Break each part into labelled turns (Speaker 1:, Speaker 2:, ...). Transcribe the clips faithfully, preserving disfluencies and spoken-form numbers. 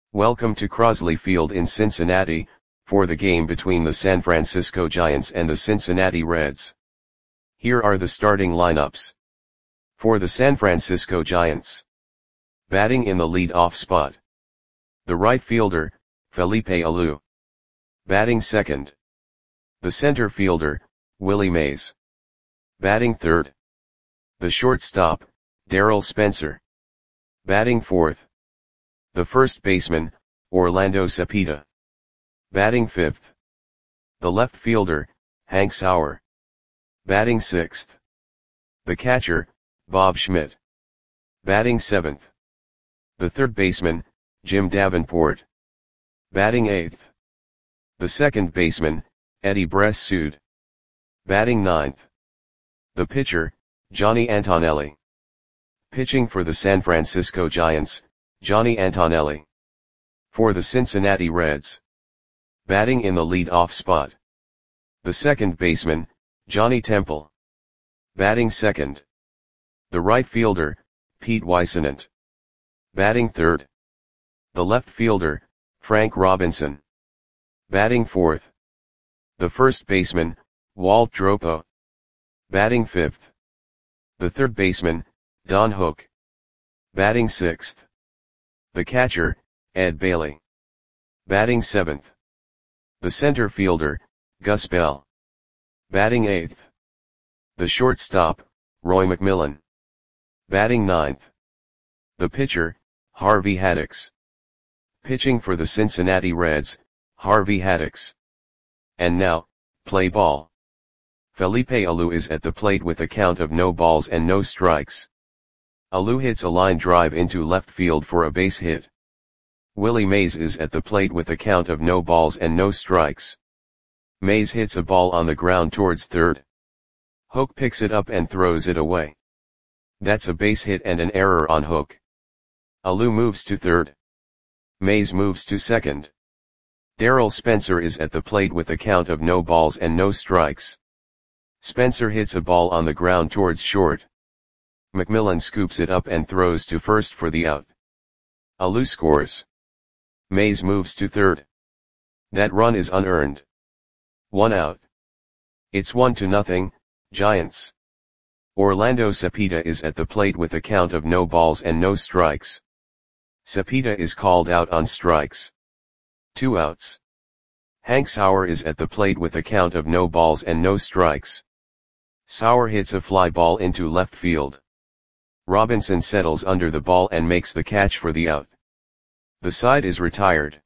Speaker 1: Welcome to Crosley Field in Cincinnati, for the game between the San Francisco Giants and the Cincinnati Reds. Here are the starting lineups. For the San Francisco Giants. Batting in the lead-off spot. The right fielder, Felipe Alou. Batting second. The center fielder, Willie Mays. Batting third. The shortstop, Darryl Spencer. Batting fourth. The first baseman, Orlando Cepeda. Batting fifth. The left fielder, Hank Sauer. Batting sixth. The catcher, Bob Schmidt. Batting seventh. The third baseman, Jim Davenport. Batting eighth. The second baseman, Eddie Bress-Sood. Batting ninth. The pitcher, Johnny Antonelli. Pitching for the San Francisco Giants, Johnny Antonelli. For the Cincinnati Reds. Batting in the lead-off spot. The second baseman, Johnny Temple. Batting second. The right fielder, Pete Whisenant. Batting third. The left fielder, Frank Robinson. Batting fourth. The first baseman, Walt Dropo. Batting fifth. The third baseman, Don Hook. Batting sixth. The catcher, Ed Bailey. Batting seventh. The center fielder, Gus Bell. Batting eighth. The shortstop, Roy McMillan. Batting ninth. The pitcher, Harvey Haddix. Pitching for the Cincinnati Reds, Harvey Haddix. And now, play ball. Felipe Alou is at the plate with a count of no balls and no strikes. Alou hits a line drive into left field for a base hit. Willie Mays is at the plate with a count of no balls and no strikes. Mays hits a ball on the ground towards third. Hook picks it up and throws it away. That's a base hit and an error on Hook. Alou moves to third. Mays moves to second. Darryl Spencer is at the plate with a count of no balls and no strikes. Spencer hits a ball on the ground towards short. McMillan scoops it up and throws to first for the out. Alou scores. Mays moves to third. That run is unearned. One out. It's one to nothing, Giants. Orlando Cepeda is at the plate with a count of no balls and no strikes. Cepeda is called out on strikes. Two outs. Hank Sauer is at the plate with a count of no balls and no strikes. Sauer hits a fly ball into left field. Robinson settles under the ball and makes the catch for the out. The side is retired.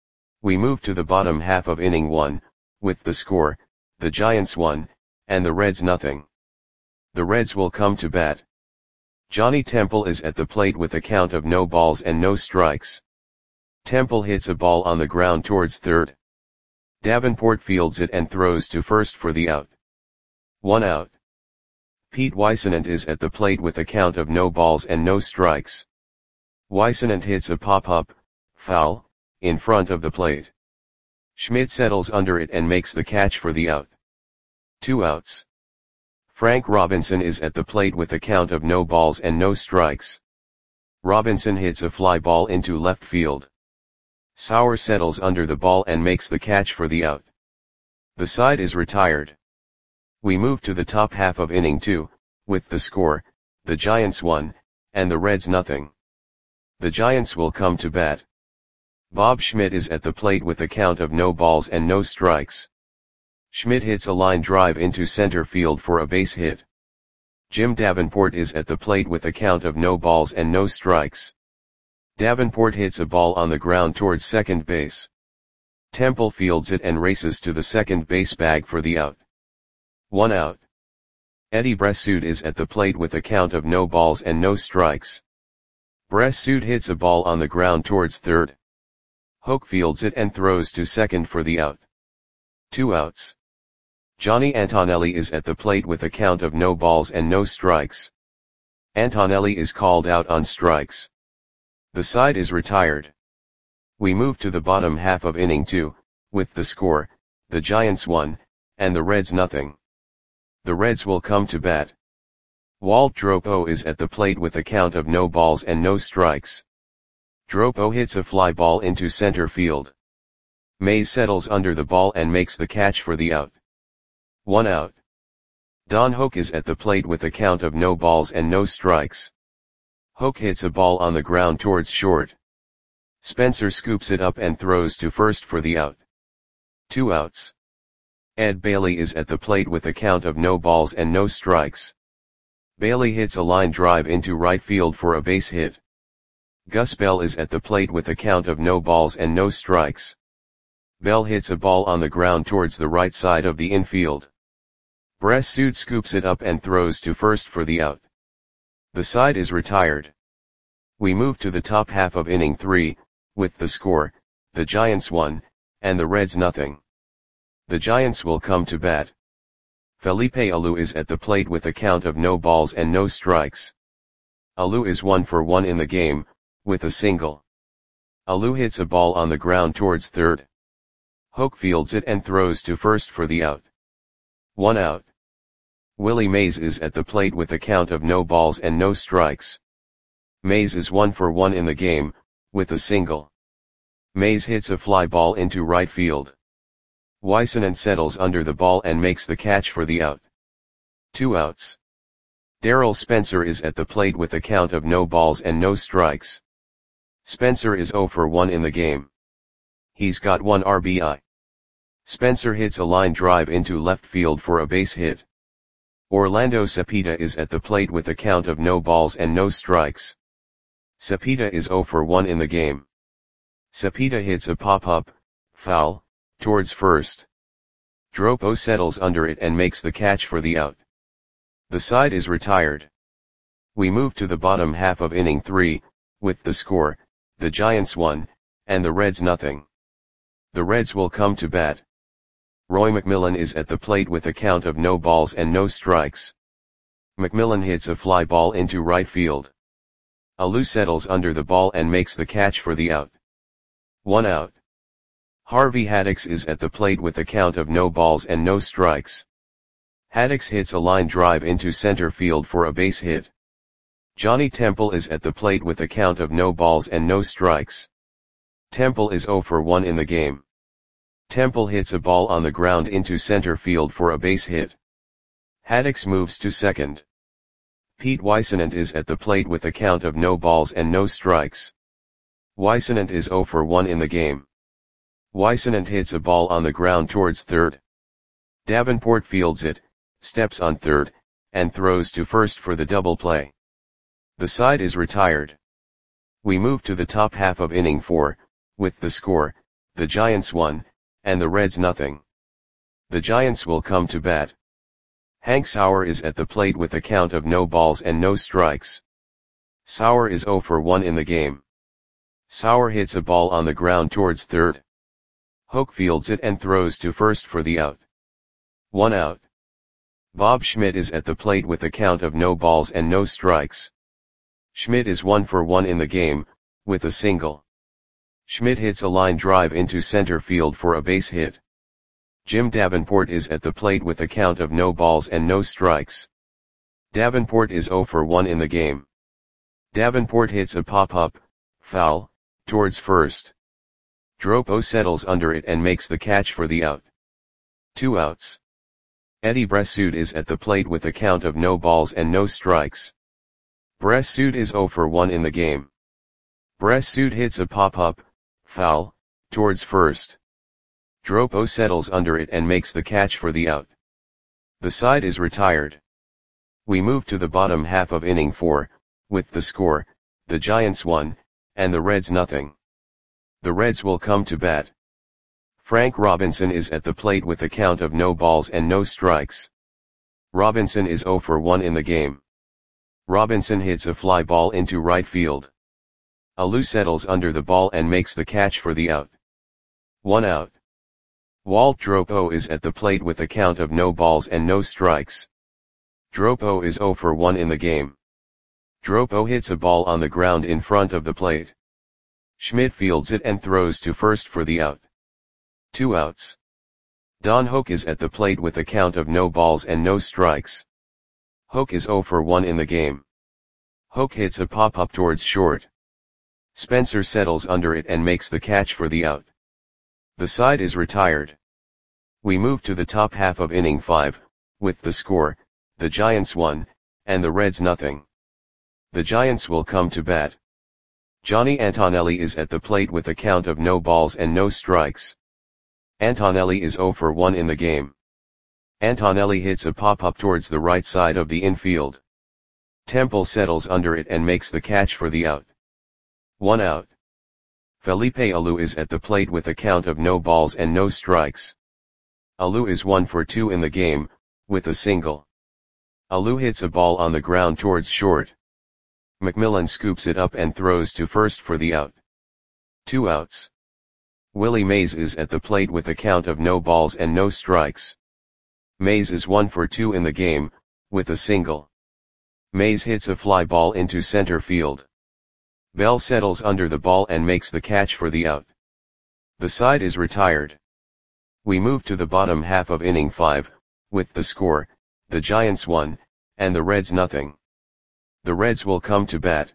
Speaker 1: We move to the bottom half of inning one, with the score, the Giants one, and the Reds nothing. The Reds will come to bat. Johnny Temple is at the plate with a count of no balls and no strikes. Temple hits a ball on the ground towards third. Davenport fields it and throws to first for the out. One out. Pete Whisenant is at the plate with a count of no balls and no strikes. Whisenant hits a pop-up, foul, in front of the plate. Schmidt settles under it and makes the catch for the out. Two outs. Frank Robinson is at the plate with a count of no balls and no strikes. Robinson hits a fly ball into left field. Sauer settles under the ball and makes the catch for the out. The side is retired. We move to the top half of inning two, with the score, the Giants one, and the Reds nothing. The Giants will come to bat. Bob Schmidt is at the plate with a count of no balls and no strikes. Schmidt hits a line drive into center field for a base hit. Jim Davenport is at the plate with a count of no balls and no strikes. Davenport hits a ball on the ground towards second base. Temple fields it and races to the second base bag for the out. One out. Eddie Bress-Sood is at the plate with a count of no balls and no strikes. Bress-Sood hits a ball on the ground towards third. Hook fields it and throws to second for the out. Two outs. Johnny Antonelli is at the plate with a count of no balls and no strikes. Antonelli is called out on strikes. The side is retired. We move to the bottom half of inning two, with the score, the Giants one, and the Reds nothing. The Reds will come to bat. Walt Dropo is at the plate with a count of no balls and no strikes. Dropo hits a fly ball into center field. Mays settles under the ball and makes the catch for the out. One out. Don Hoak is at the plate with a count of no balls and no strikes. Hoak hits a ball on the ground towards short. Spencer scoops it up and throws to first for the out. Two outs. Ed Bailey is at the plate with a count of no balls and no strikes. Bailey hits a line drive into right field for a base hit. Gus Bell is at the plate with a count of no balls and no strikes. Bell hits a ball on the ground towards the right side of the infield. Bressud scoops it up and throws to first for the out. The side is retired. We move to the top half of inning three, with the score, the Giants one, and the Reds nothing. The Giants will come to bat. Felipe Alou is at the plate with a count of no balls and no strikes. Alou is one for one in the game, with a single. Alou hits a ball on the ground towards third. Hoak fields it and throws to first for the out. One out. Willie Mays is at the plate with a count of no balls and no strikes. Mays is one for one in the game, with a single. Mays hits a fly ball into right field. Wysenant settles under the ball and makes the catch for the out. Two outs. Darrell Spencer is at the plate with a count of no balls and no strikes. Spencer is zero for one in the game. He's got one R B I. Spencer hits a line drive into left field for a base hit. Orlando Cepeda is at the plate with a count of no balls and no strikes. Cepeda is zero for one in the game. Cepeda hits a pop-up, foul, towards first. Dropo settles under it and makes the catch for the out. The side is retired. We move to the bottom half of inning three, with the score, the Giants one, and the Reds nothing. The Reds will come to bat. Roy McMillan is at the plate with a count of no balls and no strikes. McMillan hits a fly ball into right field. Alou settles under the ball and makes the catch for the out. One out. Harvey Haddix is at the plate with a count of no balls and no strikes. Haddix hits a line drive into center field for a base hit. Johnny Temple is at the plate with a count of no balls and no strikes. Temple is zero for one in the game. Temple hits a ball on the ground into center field for a base hit. Haddix moves to second. Pete Wysenant is at the plate with a count of no balls and no strikes. Wysenant is zero for one in the game. Wysenant hits a ball on the ground towards third. Davenport fields it, steps on third, and throws to first for the double play. The side is retired. We move to the top half of inning four, with the score, the Giants one, and the Reds nothing. The Giants will come to bat. Hank Sauer is at the plate with a count of no balls and no strikes. Sauer is zero for one in the game. Sauer hits a ball on the ground towards third. Hoak fields it and throws to first for the out. One out. Bob Schmidt is at the plate with a count of no balls and no strikes. Schmidt is one for one in the game, with a single. Schmidt hits a line drive into center field for a base hit. Jim Davenport is at the plate with a count of no balls and no strikes. Davenport is zero for one in the game. Davenport hits a pop-up, foul, towards first. Dropo settles under it and makes the catch for the out. Two outs. Eddie Bressud is at the plate with a count of no balls and no strikes. Bressud is zero for one in the game. Bressud hits a pop-up, foul, towards first. Dropo settles under it and makes the catch for the out. The side is retired. We move to the bottom half of inning four, with the score, the Giants one, and the Reds nothing. The Reds will come to bat. Frank Robinson is at the plate with a count of no balls and no strikes. Robinson is zero for one in the game. Robinson hits a fly ball into right field. Alou settles under the ball and makes the catch for the out. One out. Walt Dropo is at the plate with a count of no balls and no strikes. Dropo is zero for one in the game. Dropo hits a ball on the ground in front of the plate. Schmidt fields it and throws to first for the out. Two outs. Don Hoak is at the plate with a count of no balls and no strikes. Hoak is zero for one in the game. Hoak hits a pop-up towards short. Spencer settles under it and makes the catch for the out. The side is retired. We move to the top half of inning five, with the score, the Giants one, and the Reds nothing. The Giants will come to bat. Johnny Antonelli is at the plate with a count of no balls and no strikes. Antonelli is oh for one in the game. Antonelli hits a pop-up towards the right side of the infield. Temple settles under it and makes the catch for the out. One out. Felipe Alou is at the plate with a count of no balls and no strikes. Alou is one for two in the game, with a single. Alou hits a ball on the ground towards short. McMillan scoops it up and throws to first for the out. Two outs. Willie Mays is at the plate with a count of no balls and no strikes. Mays is one for two in the game, with a single. Mays hits a fly ball into center field. Bell settles under the ball and makes the catch for the out. The side is retired. We move to the bottom half of inning five, with the score, the Giants one, and the Reds nothing. The Reds will come to bat.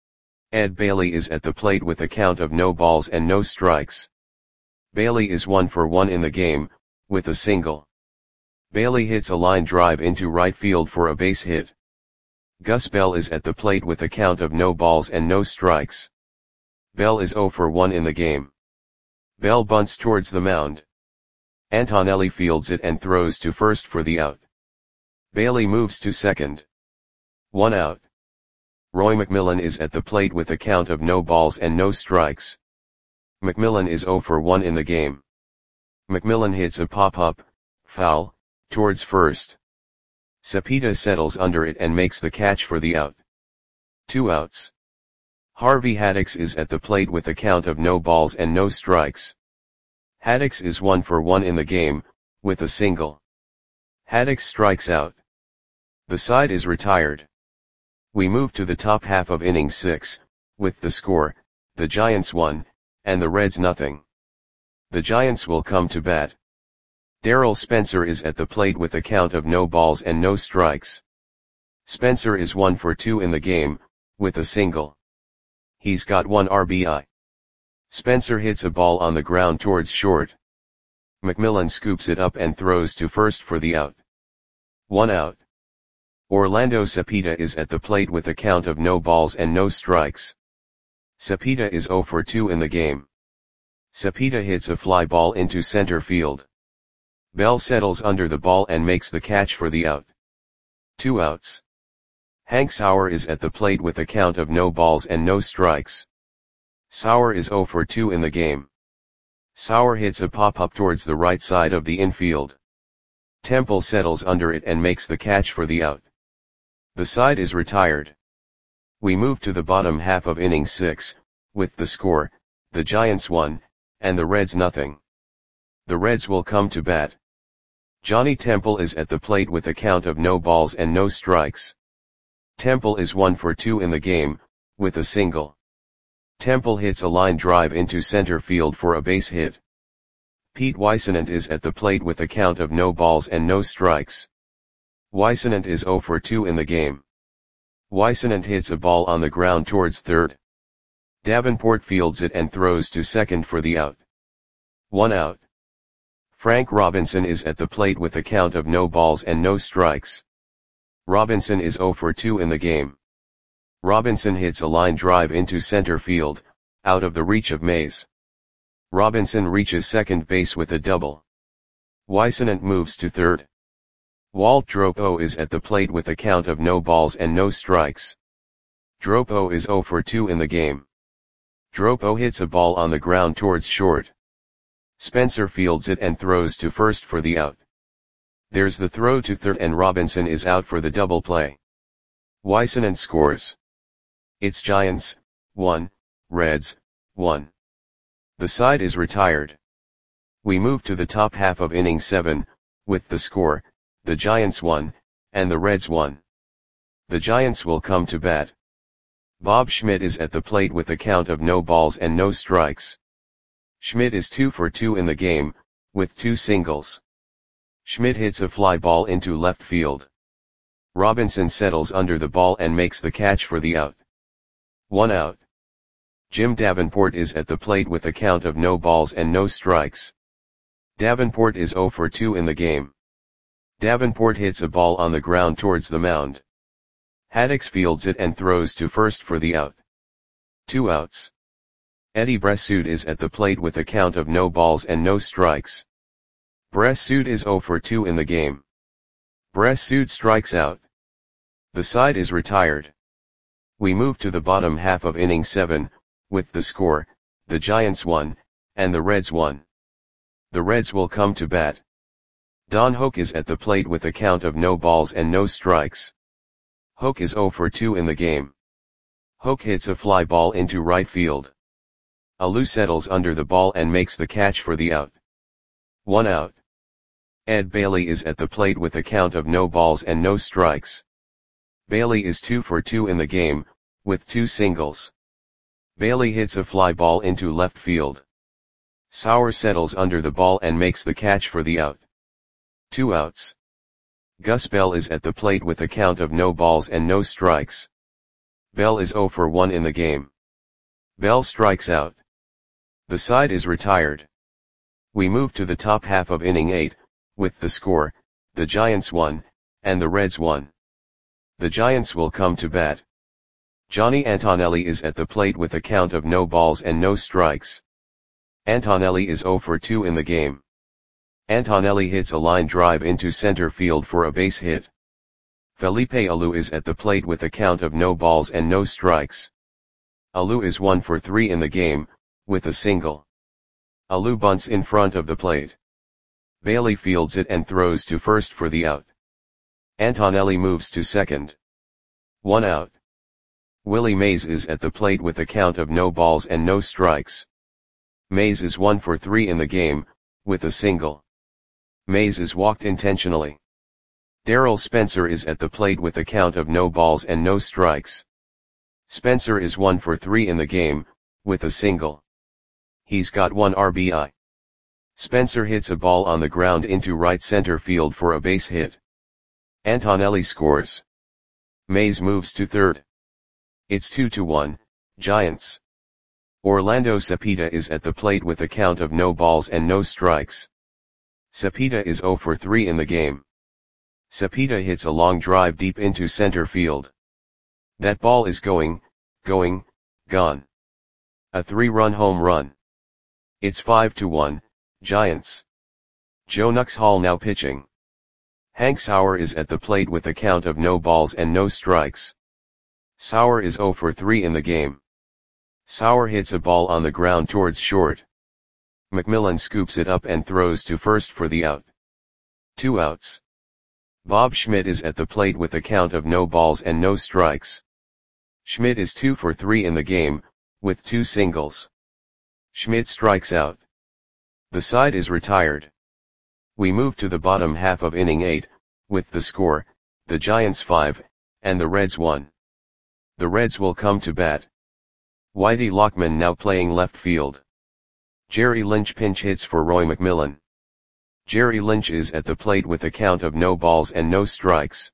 Speaker 1: Ed Bailey is at the plate with a count of no balls and no strikes. Bailey is one for one in the game, with a single. Bailey hits a line drive into right field for a base hit. Gus Bell is at the plate with a count of no balls and no strikes. Bell is oh for one in the game. Bell bunts towards the mound. Antonelli fields it and throws to first for the out. Bailey moves to second. One out. Roy McMillan is at the plate with a count of no balls and no strikes. McMillan is oh for one in the game. McMillan hits a pop-up, foul, towards first. Cepeda settles under it and makes the catch for the out. Two outs. Harvey Haddix is at the plate with a count of no balls and no strikes. Haddix is one for one in the game, with a single. Haddix strikes out. The side is retired. We move to the top half of inning six, with the score, the Giants one, and the Reds nothing. The Giants will come to bat. Darrell Spencer is at the plate with a count of no balls and no strikes. Spencer is one for two in the game, with a single. He's got one R B I. Spencer hits a ball on the ground towards short. McMillan scoops it up and throws to first for the out. One out. Orlando Cepeda is at the plate with a count of no balls and no strikes. Cepeda is oh for two in the game. Cepeda hits a fly ball into center field. Bell settles under the ball and makes the catch for the out. Two outs. Hank Sauer is at the plate with a count of no balls and no strikes. Sauer is oh for two in the game. Sauer hits a pop-up towards the right side of the infield. Temple settles under it and makes the catch for the out. The side is retired. We move to the bottom half of inning six, with the score, the Giants one, and the Reds nothing. The Reds will come to bat. Johnny Temple is at the plate with a count of no balls and no strikes. Temple is one for two in the game, with a single. Temple hits a line drive into center field for a base hit. Pete Weissenant is at the plate with a count of no balls and no strikes. Weissenant is oh for two in the game. Weissenant hits a ball on the ground towards third. Davenport fields it and throws to second for the out. One out. Frank Robinson is at the plate with a count of no balls and no strikes. Robinson is oh for two in the game. Robinson hits a line drive into center field, out of the reach of Mays. Robinson reaches second base with a double. Weissenant moves to third. Walt Dropo is at the plate with a count of no balls and no strikes. Dropo is oh for two in the game. Dropo hits a ball on the ground towards short. Spencer fields it and throws to first for the out. There's the throw to third and Robinson is out for the double play. Weissenant scores. It's Giants, one, Reds, one. The side is retired. We move to the top half of inning seven, with the score, the Giants one, and the Reds one. The Giants will come to bat. Bob Schmidt is at the plate with a count of no balls and no strikes. Schmidt is two for two in the game, with two singles. Schmidt hits a fly ball into left field. Robinson settles under the ball and makes the catch for the out. One out. Jim Davenport is at the plate with a count of no balls and no strikes. Davenport is zero for two in the game. Davenport hits a ball on the ground towards the mound. Haddix fields it and throws to first for the out. Two outs. Eddie Bressoud is at the plate with a count of no balls and no strikes. Bressoud is zero for two in the game. Bressoud strikes out. The side is retired. We move to the bottom half of inning seven, with the score, the Giants won, and the Reds won. The Reds will come to bat. Don Hoak is at the plate with a count of no balls and no strikes. Hoak is zero for two in the game. Hoak hits a fly ball into right field. Alou settles under the ball and makes the catch for the out. One out. Ed Bailey is at the plate with a count of no balls and no strikes. Bailey is two for two in the game, with two singles. Bailey hits a fly ball into left field. Sauer settles under the ball and makes the catch for the out. Two outs. Gus Bell is at the plate with a count of no balls and no strikes. Bell is zero for one in the game. Bell strikes out. The side is retired. We move to the top half of inning eight, with the score, the Giants won, and the Reds won. The Giants will come to bat. Johnny Antonelli is at the plate with a count of no balls and no strikes. Antonelli is zero for two in the game. Antonelli hits a line drive into center field for a base hit. Felipe Alou is at the plate with a count of no balls and no strikes. Alou is one for three in the game, with a single. Alou bunts in front of the plate. Bailey fields it and throws to first for the out. Antonelli moves to second. One out. Willie Mays is at the plate with a count of no balls and no strikes. Mays is one for three in the game, with a single. Mays is walked intentionally. Darrell Spencer is at the plate with a count of no balls and no strikes. Spencer is one for three in the game, with a single. He's got one R B I. Spencer hits a ball on the ground into right center field for a base hit. Antonelli scores. Mays moves to third. It's two to one, Giants. Orlando Cepeda is at the plate with a count of no balls and no strikes. Cepeda is zero for three in the game. Cepeda hits a long drive deep into center field. That ball is going, going, gone. A three-run home run. It's five to one, Giants. Joe Nuxhall now pitching. Hank Sauer is at the plate with a count of no balls and no strikes. Sauer is zero for three in the game. Sauer hits a ball on the ground towards short. McMillan scoops it up and throws to first for the out. Two outs. Bob Schmidt is at the plate with a count of no balls and no strikes. Schmidt is two for three in the game, with two singles. Schmidt strikes out. The side is retired. We move to the bottom half of inning eight, with the score, the Giants five, and the Reds one. The Reds will come to bat. Whitey Lockman now playing left field. Jerry Lynch pinch hits for Roy McMillan. Jerry Lynch is at the plate with a count of no balls and no strikes.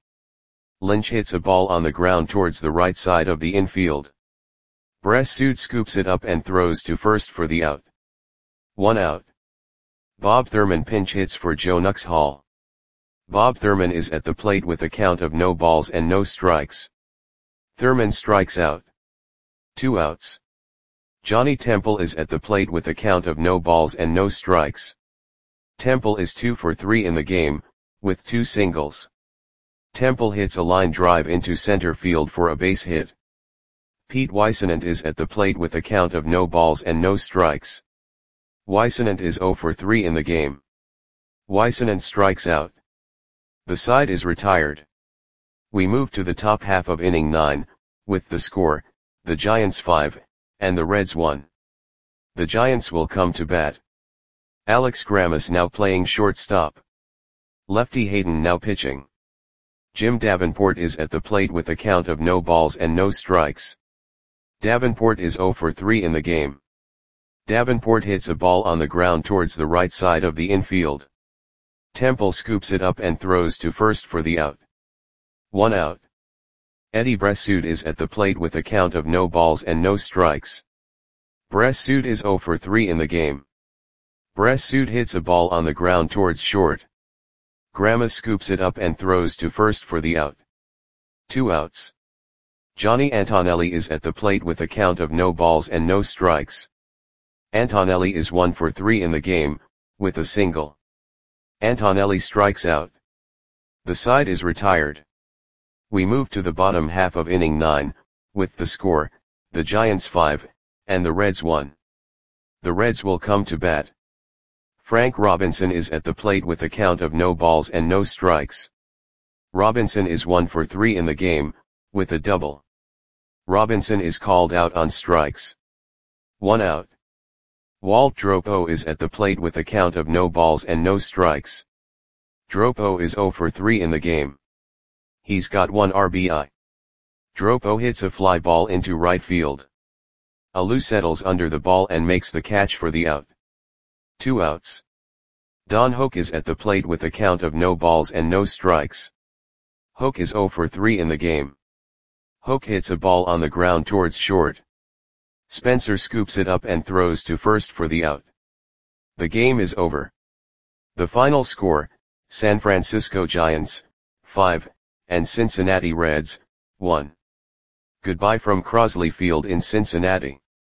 Speaker 1: Lynch hits a ball on the ground towards the right side of the infield. Bressoud scoops it up and throws to first for the out. One out. Bob Thurman pinch hits for Joe Nuxhall. Bob Thurman is at the plate with a count of no balls and no strikes. Thurman strikes out. Two outs. Johnny Temple is at the plate with a count of no balls and no strikes. Temple is two for three in the game, with two singles. Temple hits a line drive into center field for a base hit. Pete Weissenant is at the plate with a count of no balls and no strikes. Weissenant is zero for three in the game. Weissenant strikes out. The side is retired. We move to the top half of inning nine, with the score, the Giants five, and the Reds one. The Giants will come to bat. Alex Grammas now playing shortstop. Lefty Hayden now pitching. Jim Davenport is at the plate with a count of no balls and no strikes. Davenport is zero for three in the game. Davenport hits a ball on the ground towards the right side of the infield. Temple scoops it up and throws to first for the out. One out. Eddie Bressoud is at the plate with a count of no balls and no strikes. Bressoud is zero for three in the game. Bressoud hits a ball on the ground towards short. Grama scoops it up and throws to first for the out. Two outs. Johnny Antonelli is at the plate with a count of no balls and no strikes. Antonelli is one for three in the game, with a single. Antonelli strikes out. The side is retired. We move to the bottom half of inning nine, with the score, the Giants five, and the Reds one. The Reds will come to bat. Frank Robinson is at the plate with a count of no balls and no strikes. Robinson is one for three in the game, with a double. Robinson is called out on strikes. One out. Walt Dropo is at the plate with a count of no balls and no strikes. Dropo is zero for three in the game. He's got one R B I. Dropo hits a fly ball into right field. Alou settles under the ball and makes the catch for the out. Two outs. Don Hoak is at the plate with a count of no balls and no strikes. Hoak is zero for three in the game. Hoak hits a ball on the ground towards short. Spencer scoops it up and throws to first for the out. The game is over. The final score, San Francisco Giants, five, and Cincinnati Reds, one. Goodbye from Crosley Field in Cincinnati.